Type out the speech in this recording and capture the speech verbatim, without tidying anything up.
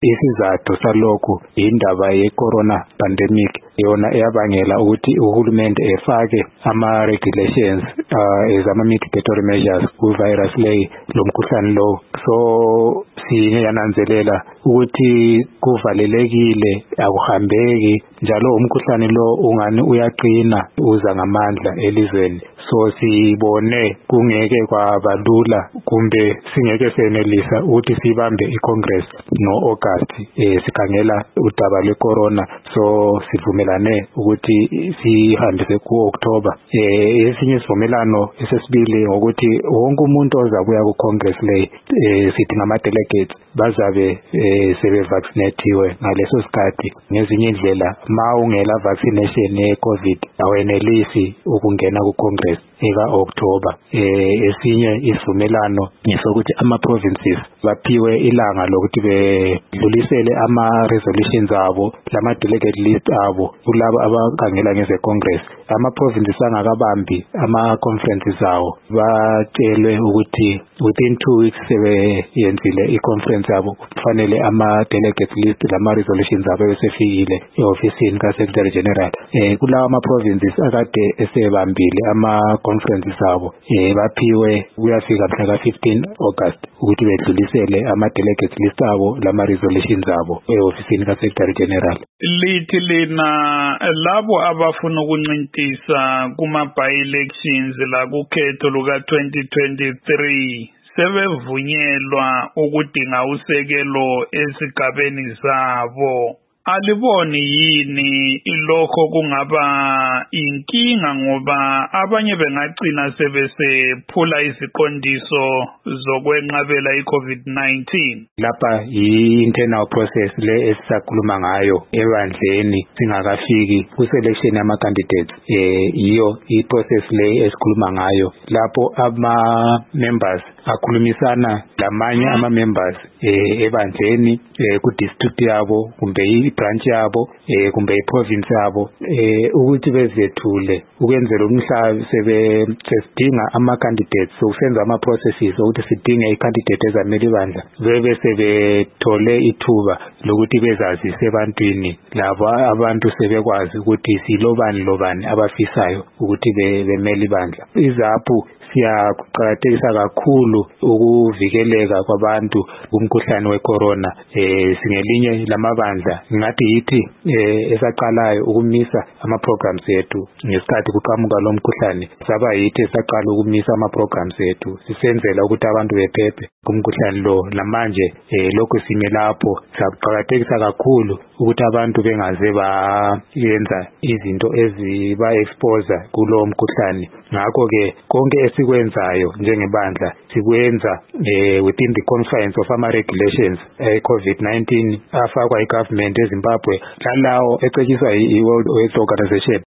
isizathu salokhu indaba ye-corona pandemic yona eyabangela ukuthi uhulumende efake ama-regulations uh, as ama-mitigatory measures ku-virus le lo mkhuhlane lo. So siyananzelela ukuthi kuvalelekile akuhambeki njalo umkhuhlane lo ungani uyaqina uza ngamandla elizweni. So sibone kungeke kwabalula kumbe singeke senelisa ukuthi sibambe i-Congress no-August eh, sikhangela udaba lwe-corona. So sivumelane ukuthi sihambise ku-October. Eh, esinye isivumelano esesibili ukuthi wonke umuntu ozabuya ku-Congress le eh, sithi ngama-delegates bazabe eh, sebe-vaccinatiwe ngaleso sikhathi. Ngezinye indlela ma ungela vaccination ye-COVID awenelisi ukungena ku-Congress eka-October. Eh, esinye isivumelano ngesokuthi ama-provinces baphiwe ilanga lokuthi bedlulisele ama-resolutions abo lama-delegate list abo kulabo abakhangela ngeze-Congress. Ama-provinces angakabambi ama-conferences awo batshelwe ukuthi within two weeks sebeyenzile i-conference yabo kufanele ama-delegate list lama-resolutions abo besefikile e-ofisini ka-Secretary General. Eh, kulawa ama-provinces akade esebambile ama-conferences abo eh, baphiwe kuyafika mhla ka-fifteen August ukuthi bedlulisele ama-delegate list abo lama-resolutions abo e-ofisini ka-Secretary General. Lithi lina labo abafuna ukuncintisa kuma-by-elections la kukhetho luka twenty twenty-three sebevunyelwa ukudinga usekelo esigabeni zabo. Aliboni yini ilokho kungaba inkinga ngoba abanye bengagcina sebesephula iziqondiso zokwenqabela i-COVID nineteen? Lapha yi-internal process le esisakhuluma ngayo ebandleni singakafiki ku-selection yama-candidates. Eh, iyo i-process le esikhuluma ngayo lapho ama-members akhulumisana lamanye ama-members eh, ebandleni eh, ku-district yabo kumbe i-branch yabo eh, kumbe i-province yabo eh, ukuthi bezethule ukwenzela umhla sesidinga ama-candidates. So senza ama-processes ukuthi sidinge i-candidate ezamele ibandla bebe sebethole ithuba lokuthi bezazise ebantwini labo abantu sebekwazi ukuthi silobani lobani abafisayo ukuthi bemele ibandla. Izaphu siyakuqakathekisa kakhulu ukuvikeleka kwabantu kumkhuhlane we-corona. Eh, singelinye lamabandla ngathi yithi eh, esaqalayo ukumisa ama-programs ethu ngesikhathi kuqhamuka lo mkhuhlane saba yithi esaqala ukumisa ama-programs ethu sisenzela ukuthi abantu bephephe kumkhuhlane lo. Namanje eh, lokho sime lapho siyakuqakathekisa kakhulu ukuthi abantu bengaze bayenza izinto eziba-expose kulo mkhuhlane. Ngakho-ke konke esikwenzayo njengebandla sikwenza eh, within the confines of ama-regulations e-COVID nineteen afakwa i-government eZimbabwe lalawo ecetshiswa i-World Health Organization